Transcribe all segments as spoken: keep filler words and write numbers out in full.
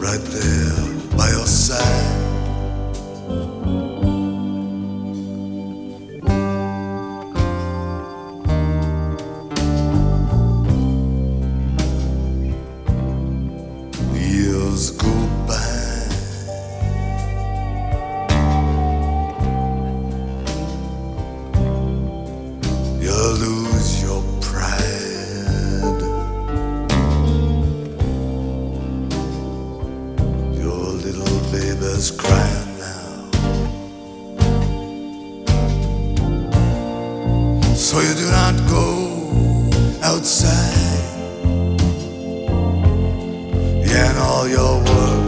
right there by your side. Years go by, you lose your pride. Your little baby's crying now, so you do not go outside. And all your work,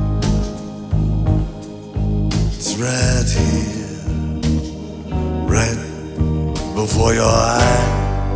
it's right here, right before your eyes.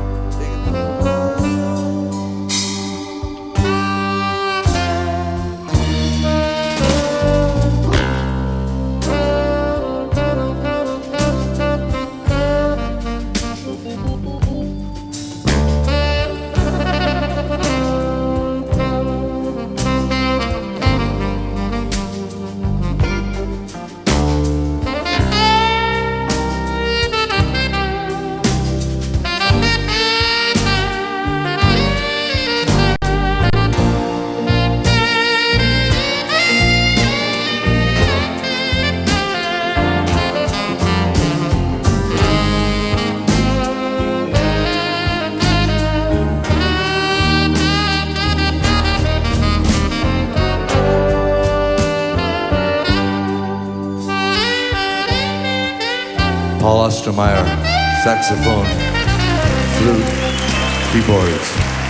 Paul Ostermeyer, saxophone, flute, keyboards.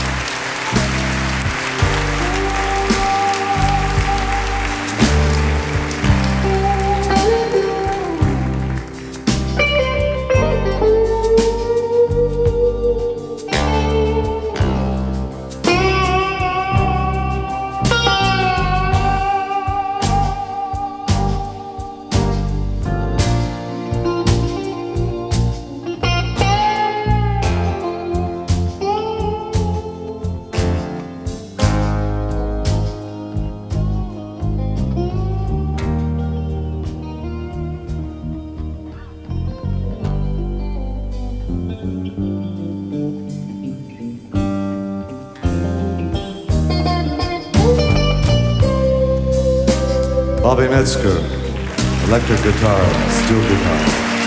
Bobby Metzger, electric guitar, steel guitar.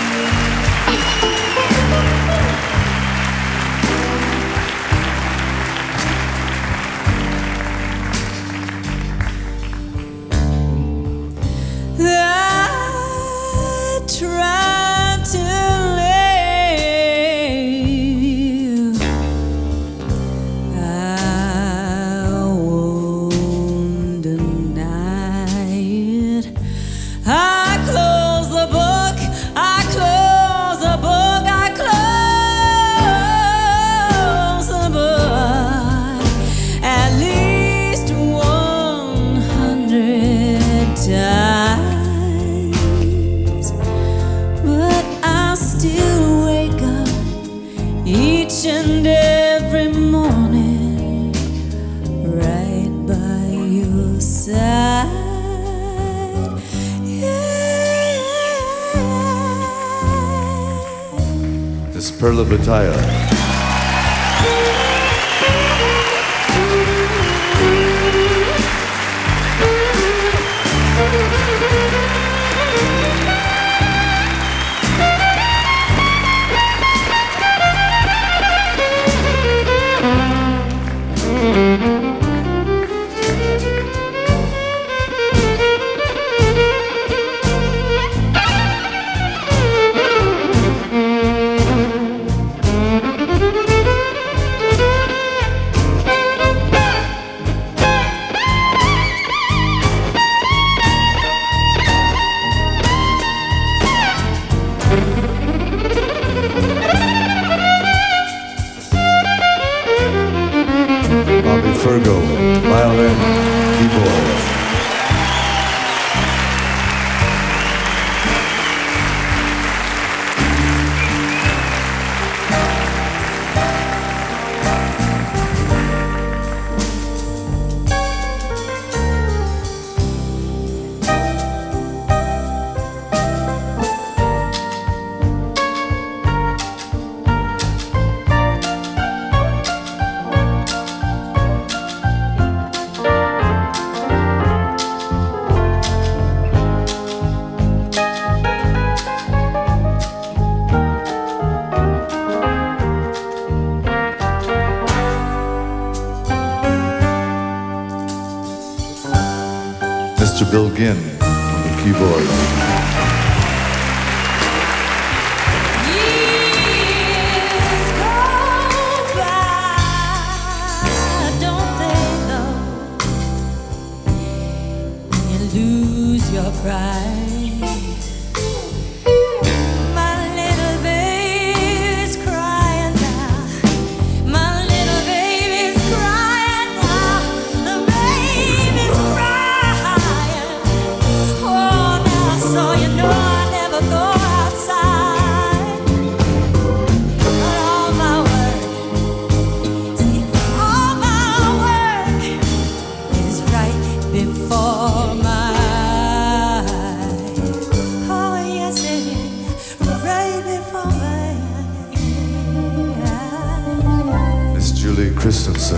I tried to leave. I won't deny it. I close the book. I close the book. I close the book at least one hundred times. But I still wake up each and every morning right by your side. Yeah. It's Perla Bataya. Mister Bill Ginn on the keyboard. Years go by, don't they though? You lose your pride. My little baby's crying now. My little baby's crying now. The baby's crying. Oh, now so you know I never go outside. But all my work, see, all my work is right before my eyes. Oh, yes, it is right before my eyes. Miss Julie Christensen.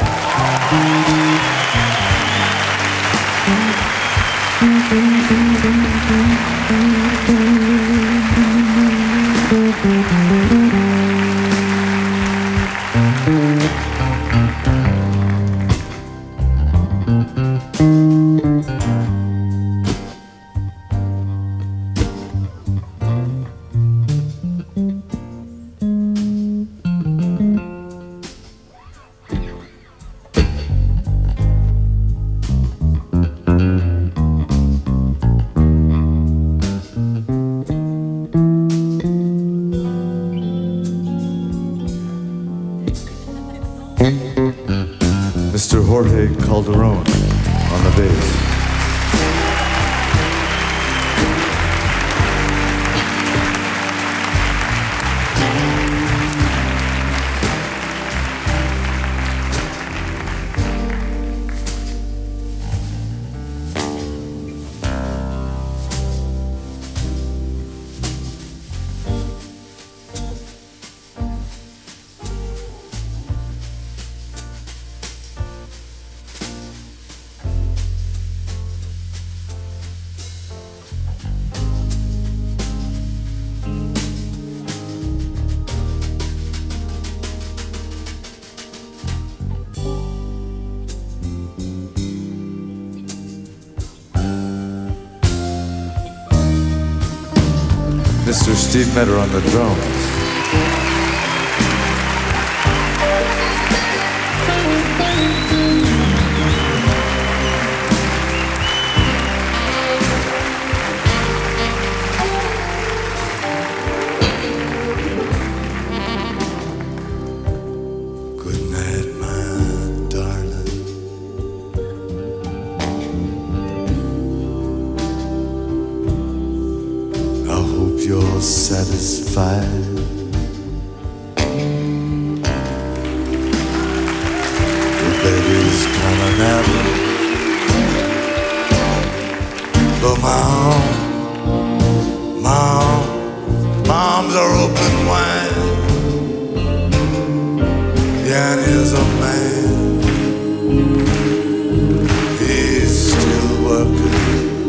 Mister Jorge Calderon on the bass. Mister Steve Metter on the drums. Good night, my darling. I hope you're satisfied. Your baby's coming out, but mom, mom, moms are open wide. Yeah, and here's a man. He's still working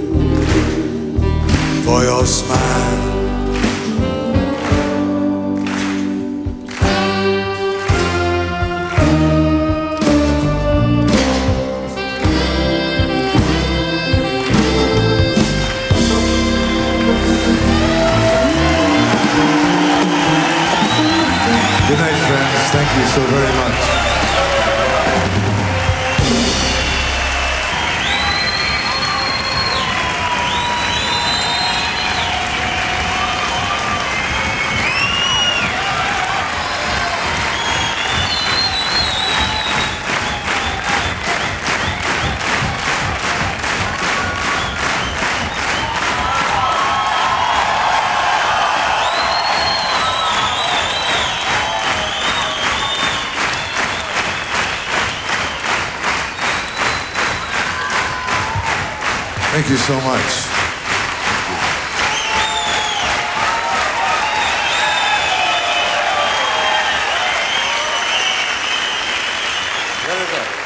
for your smile. Good night, friends. Thank you so very much. Thank you so much. Very good.